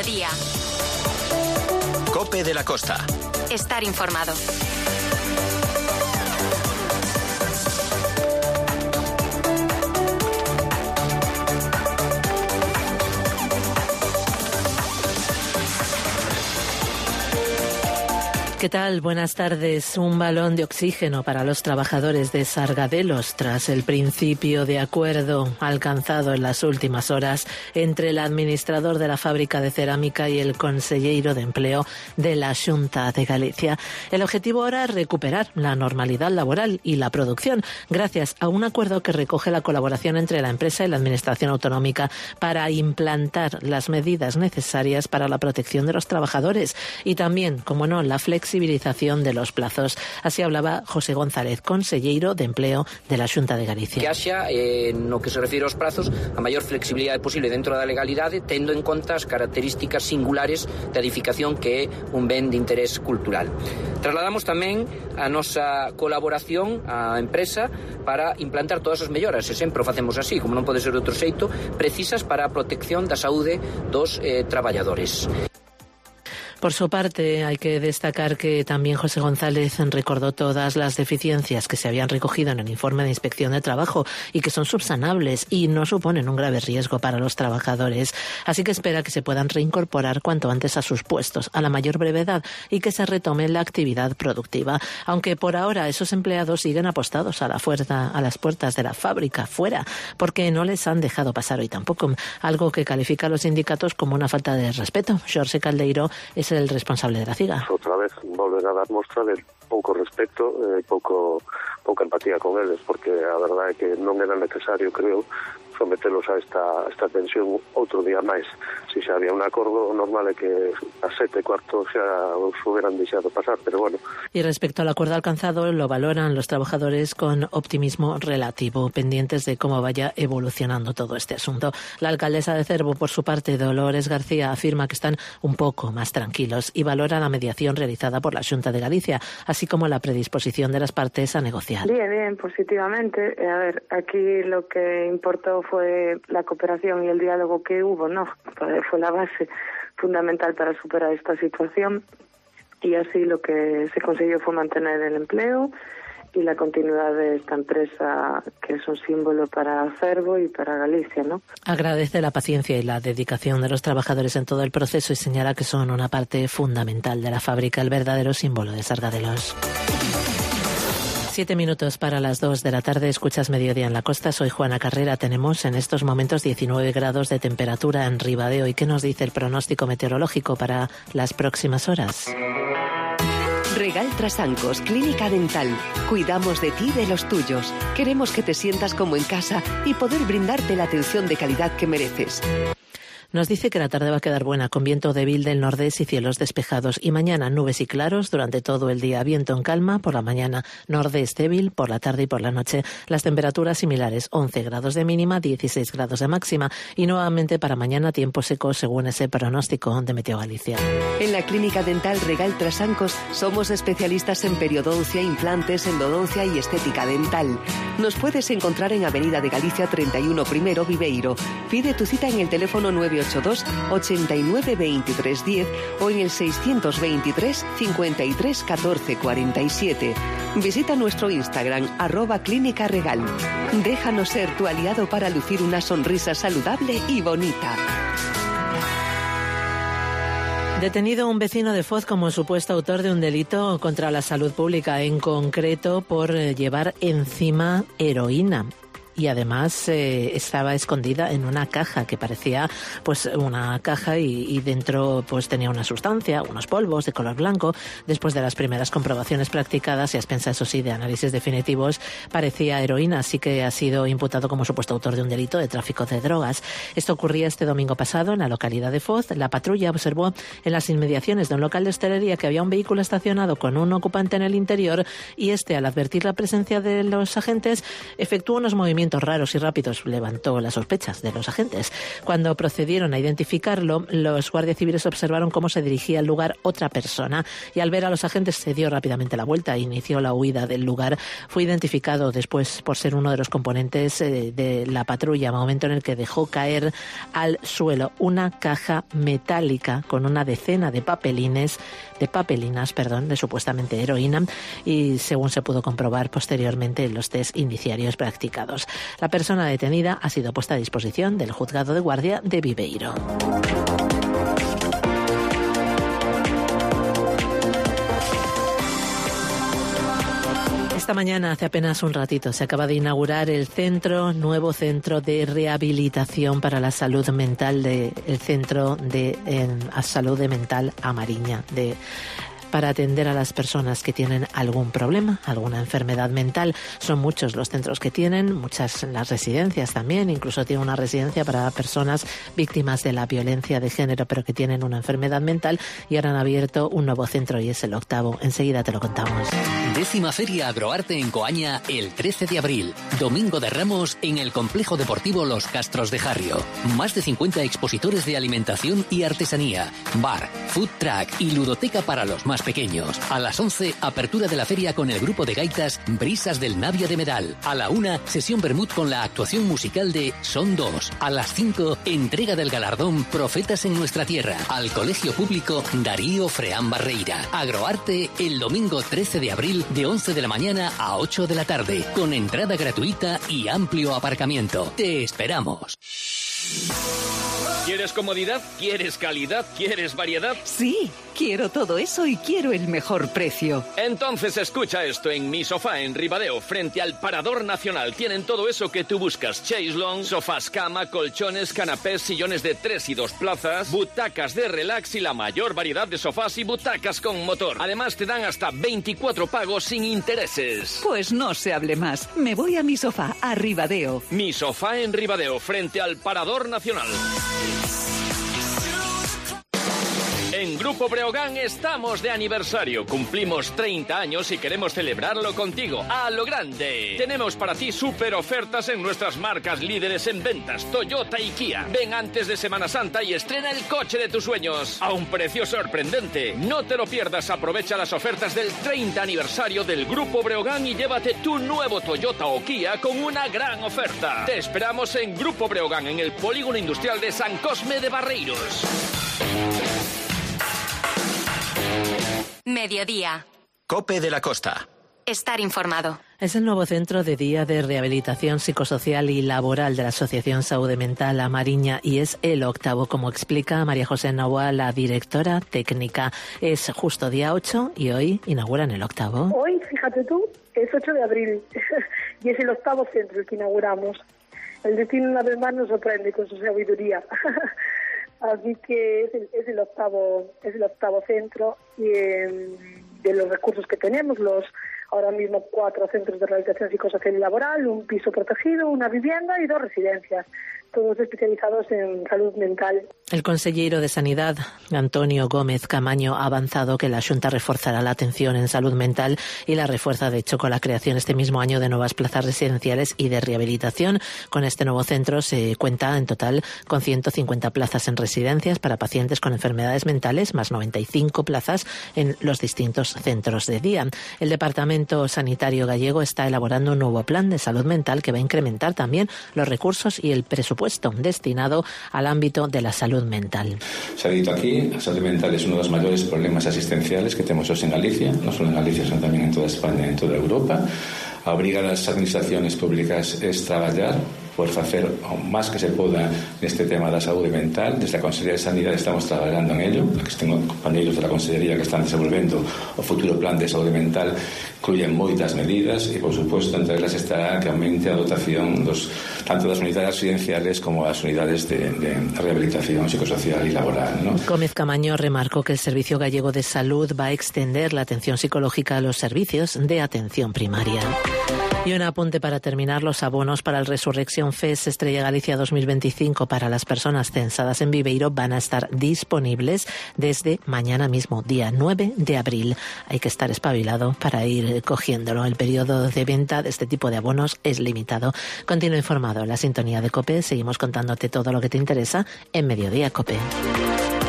mediodía. COPE de la Costa. Estar informado. ¿Qué tal? Buenas tardes. Un balón de oxígeno para los trabajadores de Sargadelos tras el principio de acuerdo alcanzado en las últimas horas entre el administrador de la fábrica de cerámica y el conselleiro de empleo de la Xunta de Galicia. El objetivo ahora es recuperar la normalidad laboral y la producción gracias a un acuerdo que recoge la colaboración entre la empresa y la administración autonómica para implantar las medidas necesarias para la protección de los trabajadores y también, como no, la flexibilización de los plazos. Así hablaba José González, conselleiro de empleo de la Xunta de Galicia. Que haxa, no que se refire aos prazos, a maior flexibilidade posible dentro da legalidade, tendo en conta as características singulares da edificación que é un ben de interés cultural. Trasladamos tamén a nosa colaboración á empresa para implantar todas as melloras, e sempre o facemos así, como non pode ser de outro xeito, precisas para a protección da saúde dos traballadores. Por su parte, hay que destacar que también José González recordó todas las deficiencias que se habían recogido en el informe de inspección de trabajo y que son subsanables y no suponen un grave riesgo para los trabajadores. Así que espera que se puedan reincorporar cuanto antes a sus puestos, a la mayor brevedad, y que se retome la actividad productiva. Aunque por ahora esos empleados siguen apostados a las puertas de la fábrica, fuera, porque no les han dejado pasar hoy tampoco. Algo que califica a los sindicatos como una falta de respeto. Xorxe Caldeiro es el responsable de la CIGA. Outra vez volven a dar mostra de pouco respeto e pouca empatía con eles, porque a verdade é que non era necesario, creo, sometelos a esta tensión outro día máis. Si xa había un acordo, normal é que a 7:15 xa os hubieran deixado pasar, pero bueno. Y respecto al acuerdo alcanzado, lo valoran los trabajadores con optimismo relativo, pendientes de cómo vaya evolucionando todo este asunto. La alcaldesa de Cervo, por su parte, Dolores García, afirma que están un poco más tranquilos y valora la mediación realizada por la Xunta de Galicia, así como la predisposición de las partes a negociar. Bien, positivamente. A ver, aquí lo que importó fue la cooperación y el diálogo que hubo, ¿no? Fue la base fundamental para superar esta situación, y así lo que se consiguió fue mantener el empleo y la continuidad de esta empresa, que es un símbolo para Cervo y para Galicia, ¿no? Agradece la paciencia y la dedicación de los trabajadores en todo el proceso y señala que son una parte fundamental de la fábrica, el verdadero símbolo de Sargadelos. 7 minutos para las 2 de la tarde, escuchas Mediodía en la Costa, soy Juana Carrera. Tenemos en estos momentos 19 grados de temperatura en Ribadeo. ¿Y qué nos dice el pronóstico meteorológico para las próximas horas? Regal Trasancos, Clínica Dental. Cuidamos de ti y de los tuyos. Queremos que te sientas como en casa y poder brindarte la atención de calidad que mereces. Nos dice que la tarde va a quedar buena, con viento débil del nordeste y cielos despejados. Y mañana nubes y claros durante todo el día. Viento en calma por la mañana, nordeste débil por la tarde y por la noche. Las temperaturas similares, 11 grados de mínima, 16 grados de máxima. Y nuevamente para mañana tiempo seco según ese pronóstico de Meteo Galicia. En la Clínica Dental Regal Trasancos somos especialistas en periodoncia, implantes, endodoncia y estética dental. Nos puedes encontrar en Avenida de Galicia 31 Primero, Viveiro. Pide tu cita en el teléfono 982 89 23 10 o en el 623 53 14 47. Visita nuestro Instagram @clínicaregal. Déjanos ser tu aliado para lucir una sonrisa saludable y bonita. Detenido un vecino de Foz como supuesto autor de un delito contra la salud pública, en concreto por llevar encima heroína. Y además estaba escondida en una caja que parecía pues una caja y dentro pues tenía una sustancia, unos polvos de color blanco. Después de las primeras comprobaciones practicadas y a expensas, eso sí, de análisis definitivos, parecía heroína, así que ha sido imputado como supuesto autor de un delito de tráfico de drogas. Esto ocurría este domingo pasado en la localidad de Foz. La patrulla observó en las inmediaciones de un local de hostelería que había un vehículo estacionado con un ocupante en el interior y al advertir la presencia de los agentes, efectuó unos movimientos movimientos raros y rápidos levantó las sospechas de los agentes. Cuando procedieron a identificarlo, los guardias civiles observaron cómo se dirigía al lugar otra persona y al ver a los agentes se dio rápidamente la vuelta e inició la huida del lugar. Fue identificado después por ser uno de los componentes de la patrulla, momento en el que dejó caer al suelo una caja metálica con una decena de papelinas, de supuestamente heroína, y según se pudo comprobar posteriormente en los test indiciarios practicados. La persona detenida ha sido puesta a disposición del juzgado de guardia de Viveiro. Esta mañana, hace apenas un ratito, se acaba de inaugurar el nuevo centro de rehabilitación para la salud mental el Centro de Salud Mental A Mariña, para atender a las personas que tienen algún problema, alguna enfermedad mental. Son muchos los centros que tienen, muchas las residencias también, incluso tiene una residencia para personas víctimas de la violencia de género, pero que tienen una enfermedad mental, y ahora han abierto un nuevo centro y es el 8º. Enseguida te lo contamos. 10ª Feria Agroarte en Coaña el 13 de abril, Domingo de Ramos, en el Complejo Deportivo Los Castros de Jarrio. Más de 50 expositores de alimentación y artesanía, bar, food truck y ludoteca para los más pequeños. A las 11, apertura de la feria con el grupo de gaitas Brisas del Navia de Medal. A la 1, sesión vermut con la actuación musical de Son 2. A las 5, entrega del galardón Profetas en Nuestra Tierra al Colegio Público Darío Freán Barreira. Agroarte el domingo 13 de abril de 11 de la mañana a 8 de la tarde, con entrada gratuita y amplio aparcamiento. Te esperamos. ¿Quieres comodidad? ¿Quieres calidad? ¿Quieres variedad? Sí, quiero todo eso y quiero el mejor precio. Entonces escucha esto. En Mi Sofá, en Ribadeo, frente al Parador Nacional, tienen todo eso que tú buscas: chaiselong, sofás cama, colchones, canapés, sillones de 3 y 2 plazas, butacas de relax y la mayor variedad de sofás y butacas con motor. Además te dan hasta 24 pagos sin intereses. Pues no se hable más. Me voy a Mi Sofá, a Ribadeo. Mi Sofá en Ribadeo, frente al Parador Nacional. En Grupo Breogán estamos de aniversario. Cumplimos 30 años y queremos celebrarlo contigo, a lo grande. Tenemos para ti súper ofertas en nuestras marcas líderes en ventas, Toyota y Kia. Ven antes de Semana Santa y estrena el coche de tus sueños a un precio sorprendente. No te lo pierdas, aprovecha las ofertas del 30 aniversario del Grupo Breogán y llévate tu nuevo Toyota o Kia con una gran oferta. Te esperamos en Grupo Breogán, en el Polígono Industrial de San Cosme de Barreiros. Mediodía. COPE de la Costa. Estar informado. Es el nuevo centro de día de rehabilitación psicosocial y laboral de la Asociación Saúde Mental A Mariña y es el 8º, como explica María José Novoa, la directora técnica. Es justo día 8 y hoy inauguran el 8º. Hoy, fíjate tú, es 8 de abril y es el 8º centro el que inauguramos. El destino una vez más nos sorprende con su sabiduría. Así que es el octavo centro y de los recursos que tenemos, ahora mismo 4 centros de rehabilitación psicosocial y laboral, un piso protegido, una vivienda y 2 residencias, todos especializados en salud mental. El consellero de Sanidad, Antonio Gómez Camaño, ha avanzado que la Xunta reforzará la atención en salud mental y la refuerza, de hecho, con la creación este mismo año de nuevas plazas residenciales y de rehabilitación. Con este nuevo centro se cuenta en total con 150 plazas en residencias para pacientes con enfermedades mentales, más 95 plazas en los distintos centros de día. El Departamento Sanitario gallego está elaborando un nuevo plan de salud mental que va a incrementar también los recursos y el presupuesto destinado al ámbito de la salud mental. Se ha dicho aquí, la salud mental es uno de los mayores problemas asistenciales que tenemos hoy en Galicia, no solo en Galicia, sino también en toda España y en toda Europa. Obriga as administraciones públicas es traballar por facer o máis que se poda neste tema da saúde mental. Desde a Consellería de Sanidade estamos traballando en ello. Aquí tengo compañeros da Consellería que están desenvolvendo o futuro plan de saúde mental, incluyen moitas medidas e, por suposto, entre elas estará que aumente a dotación tanto das unidades residenciales como das unidades de rehabilitación psicosocial y laboral, ¿no? Gómez Camaño remarcó que el Servicio Gallego de Salud va a extender la atención psicológica a los servicios de atención primaria. Y un apunte para terminar: los abonos para el Resurrection Fest Estrella Galicia 2025 para las personas censadas en Viveiro van a estar disponibles desde mañana mismo, día 9 de abril. Hay que estar espabilado para ir cogiéndolo. El periodo de venta de este tipo de abonos es limitado. Continúa informado en la sintonía de COPE. Seguimos contándote todo lo que te interesa en Mediodía COPE.